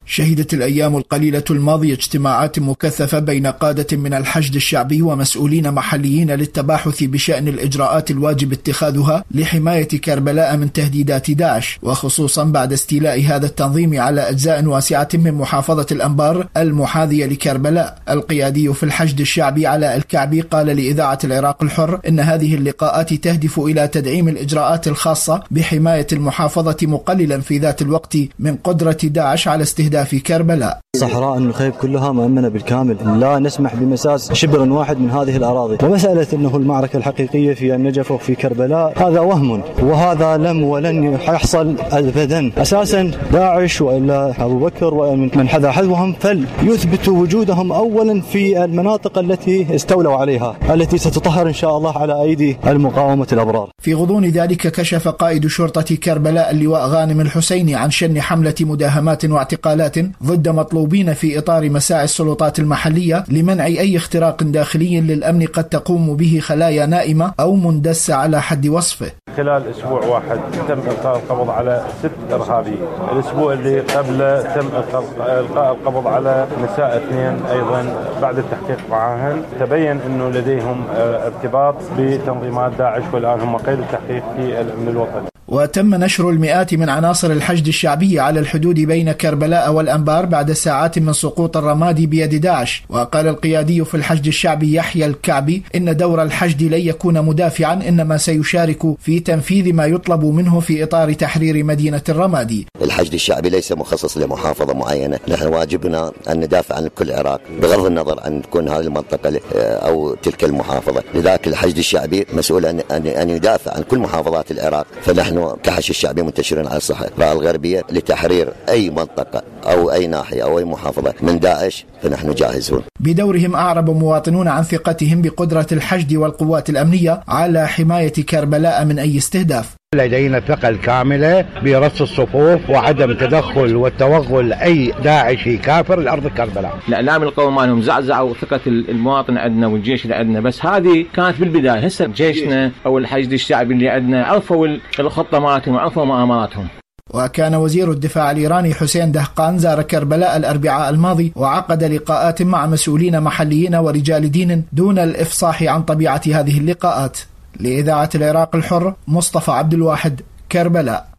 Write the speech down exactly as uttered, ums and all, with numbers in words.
شهدت الأيام القليلة الماضية اجتماعات مكثفة بين قادة من الحشد الشعبي ومسؤولين محليين للتباحث بشأن الإجراءات الواجب اتخاذها لحماية كربلاء من تهديدات داعش، وخصوصا بعد استيلاء هذا التنظيم على أجزاء واسعة من محافظة الأنبار المحاذية لكربلاء. القيادي في الحشد الشعبي علاء الكعبي قال لإذاعة العراق الحر إن هذه اللقاءات تهدف إلى تدعيم الإجراءات الخاصة بحماية المحافظة، مقللا في ذات الوقت من قدرة داعش على استهداف في كربلاء. صحراء النخيب كلها مؤمنة بالكامل، لا نسمح بمساس شبر واحد من هذه الأراضي. ومسألة أنه المعركة الحقيقية في النجف وفي كربلاء هذا وهم، وهذا لم ولن يحصل أبدا. أساسا داعش وإلا أبو بكر ومن حذا حذوهم فليثبتوا وجودهم أولا في المناطق التي استولوا عليها، التي ستطهر إن شاء الله على أيدي المقاومة الأبرار. في غضون ذلك كشف قائد شرطة كربلاء اللواء غانم الحسيني عن شن حملة مداهمات واعتقالات ضد مطلوبين في إطار مساعي السلطات المحلية لمنع أي اختراق داخلي للأمن قد تقوم به خلايا نائمة أو مندسة على حد وصفه. خلال أسبوع واحد تم إلقاء القبض على ست إرهابيين، الأسبوع اللي قبله تم إلقاء القبض على نساء اثنين أيضا. بعد التحقيق معهن تبين أنه لديهم ارتباط بتنظيمات داعش، والآن هم قيد التحقيق في الأمن الوطني. وتم نشر المئات من عناصر الحشد الشعبي على الحدود بين كربلاء والأنبار بعد ساعات من سقوط الرماد بيد داعش. وقال القيادي في الحشد الشعبي يحيى الكعبي إن دور الحشد لن يكون مدافعا، إنما سيشارك في تنفيذ ما يطلب منه في إطار تحرير مدينة الرمادي. الحشد الشعبي ليس مخصص لمحافظة معينة، نحن واجبنا أن ندافع عن كل العراق بغض النظر أن تكون هذه المنطقة أو تلك المحافظة. لذلك الحشد الشعبي مسؤول أن أن يدافع عن كل محافظات العراق. فنحن كحشد الشعبي منتشرين على الصحراء الغربية لتحرير أي منطقة أو أي ناحية أو أي محافظة من داعش، فنحن جاهزون. بدورهم أعرب مواطنون عن ثقتهم بقدرة الحشد والقوات الأمنية على حماية كربلاء من أي استهداف. لدينا الثقة الكاملة برص الصفوف وعدم تدخل والتوغل أي داعشي كافر لأرض كربلاء. الإعلام القومي مالهم زعزعوا ثقة المواطن عندنا والجيش اللي عندنا، بس هذه كانت بالبداية. هسه جيشنا أو الحشد الشعبي اللي عندنا عرفوا الخطة مالتهم وعرفوا مؤامراتهم. وكان وزير الدفاع الإيراني حسين دهقان زار كربلاء الأربعاء الماضي وعقد لقاءات مع مسؤولين محليين ورجال دين دون الإفصاح عن طبيعة هذه اللقاءات. لإذاعة العراق الحر، مصطفى عبد الواحد، كربلاء.